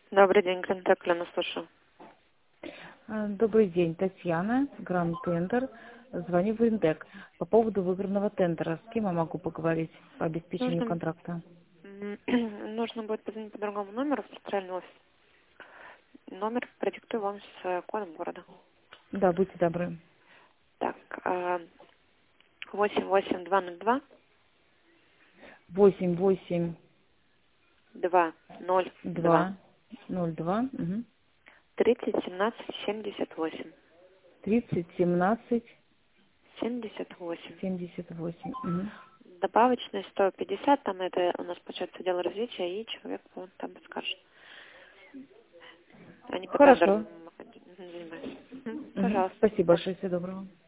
Добрый день, Грантек, Лена, слушаю. Добрый день, Татьяна, Гранд Тендер. Звоню в Индек по поводу выигранного тендера. С кем я могу поговорить по обеспечению Нужно, контракта? нужно будет позвонить по другому номеру в центральный офис. Номер продиктую вам с кодом города. Да, будьте добры. Так, 88202 88 202 2 02 30 17 78. 30 17 78. 78. Добавочная 150, там это у нас получается отдел развития, и человек вот там подскажет. Они по Хорошо. тендерам занимаются. Пожалуйста. Спасибо большое, всего доброго.